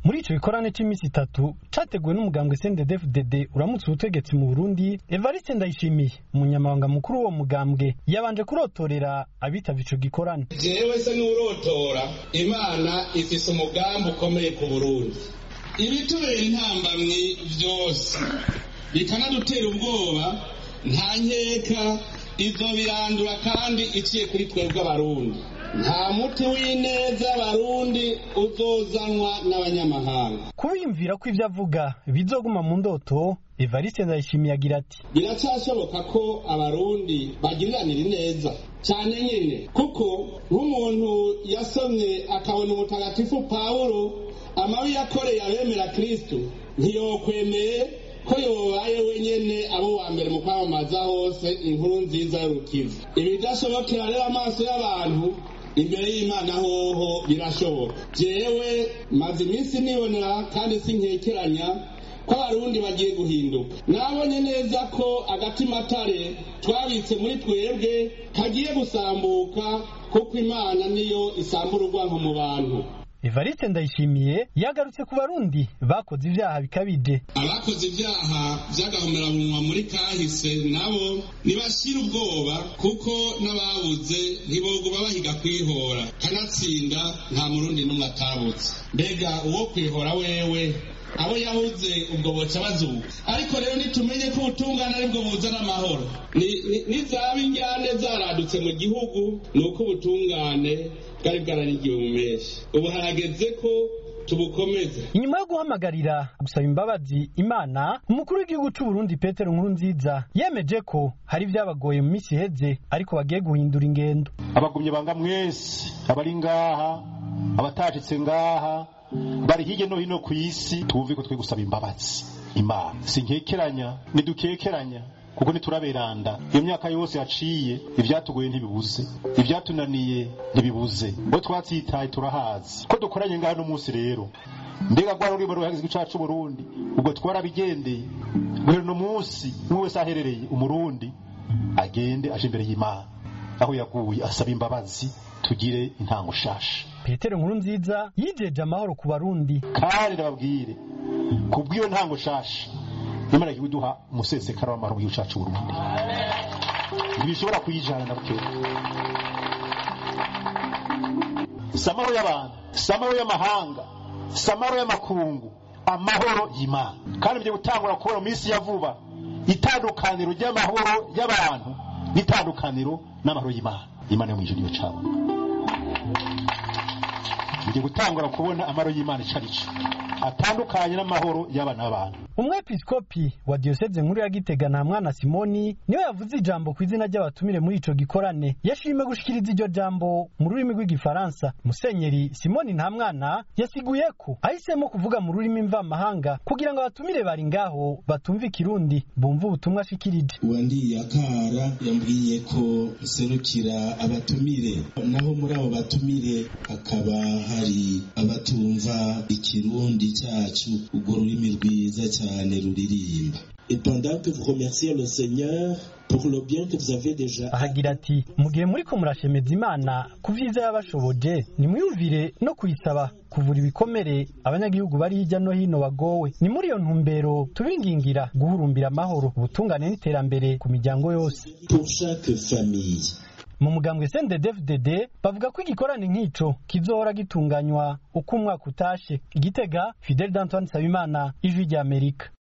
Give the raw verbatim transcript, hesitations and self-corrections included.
muri ico gikorane c'imisi itatu categuwe n'umugambwe C N D D F D D uramutse ubutegetsi mu Burundi, Evariste Ndayishimiye umunyamabanga mukuru w'uwo mugambwe yabanje kurotorera abitavye ico gikorane. Jewe se n'urotora, Imana ifise umugambi ukomeye ku Burundi. Ibitubera intambamyi vyose bikanadutera ubwoba, nta nkeka izo birandura kandi iciye kuri twebwe abarundi. Nta muti w'ineza abarundi uzozanwa n'abanyamahanga. Kubiyumvira ko ivyo avuga bizoguma mu ndoto, Evariste Ndayishimiye agira ati: biracashoboka ko abarundi bagiriranira neza cyane nyene, kuko nk'umuntu yasomye akabona umutagatifu Pawulo amabi yakoreye abemera Kristo, ntiyokwemeye ko yobaye wenyene abo wa mbere mu kwamamaza hose inkuru nziza y'urukiza. Ibidashobokera rero amaso y'abantu, imbere y'Imana hoho birashoboka. Jewe maze iminsi nibonera kandi sinkekeranya ko abarundi bagiye guhinduka. Nabonye neza ko agatima tare twabitse muri twebwe kagiye gusambuka, kuko Imana niyo isambura urwanko mu bantu. Evariste Ndayishimiye yagarutse ku barundi bakoze ivyaha bikabije. Abakoze ivyaha vy'agahomeranwa muri kahise nabo nibashira ubwoba, kuko n'ababuze ntiboguma bahiga kwihora, kanatsinda nta murundi n'umwe atabutse. Mbega uwo kwihora wewe abo yahuze ubwo boca bazuka. Ariko rero nitumenye ko ubutungane aribwo buzana amahoro. Nizaba injyane zaradutse mu gihugu, nuko ubutungane bwari bwararigiwe mu menshi. Ubu harageze ko tubukomeza. Inyuma yo guhamagarira gusaba imbabazi Imana, umukuru w'igihugu c'u Burundi Petero Nkurunziza yemeje ko hari vyabagoye mu misi iheze, ariko bagiye guhindura ingendo. Abagumye banga mwese, abari ngaha, abatashitse ngaha, bari hirya no hino ku isi, tuvuge ko twe gusaba imbabazi Imana. Sinkekeranya, nidukekeranya, kuko nituraberanda. Iyo myaka yose yaciye, ivyatugoye ntibibuze, ivyatunaniye ntibibuze, bo twatsitaye turahazi. Ko dukoranye ngaha no munsi rero, mbega gwaro ribo ruhagizwe cacu Burundi, ubwo twarabigendeye. Bero no munsi umwe wese aherereye umurundi agende aje imbere y'Imana, aho yaguye asaba imbabazi, tugire intango shasha. Petero Nkurunziza yijeje amahoro ku barundi, kandi ndababwire kubwiyo ntango shasha Imana ikiduha umusesekara w'amahoro mu cacu Burundi. Ntibishobora kuyijana na buke. Samaro y'abantu, samaro y'amahanga, samaro y'amakungu, amahoro y'Imana. Kandi byo gutangura kubona mu isi ya vuba itandukaniro ry'amahoro y'abantu n'itandukaniro n'amahoro y'Imana. Imana yo mu ijuru yo cawe. Byo gutangura kubona amahoro y'Imana icarico atandukanye n'amahoro y'abana b'abantu. Umwepiskopi wa diocese nkuru ya Gitega Ntamwana Simoni niwe yavuze ijambo ku izina ry'abatumire muri ico gikorane. Yashimye gushikiriza iryo jambo mu rurimi rw'igifaransa. Musenyeri Simoni Ntamwana yasiguye ko ahisemo kuvuga mu rurimi mvamahanga kugira ngo abatumire bari ngaho batumva ikirundi, bumva ubutumwa ashikirije. Uwandiye akara yambwiye ko serukira abatumire, naho muri abo batumire hakaba hari abatumva ikirundi cyacu, urwo rurimi rwiza cyane ruririmba. Et pendant que vous remerciez le Seigneur pour le bien que vous avez déjà, ahagira ati mu gihe muri ko murashemeza Imana ku vyiza yabashoboje, nimwiyumvire no kuyisaba kuvura ibikomere abanyagihugu bari hirya no hino bagowe. Ni muri iyo ntumbero tubingingira guhurumbira amahoro, ubutungane n'iterambere ku miryango yose. Pour chaque famille. Mu mugambwe C N D D F D D bavuga ko igikorane nk'ico kizohora gitunganywa uko umwaka utashe. Igitega, Fidel D'Antoine Nsabimana, Ijwi ry'Amerika.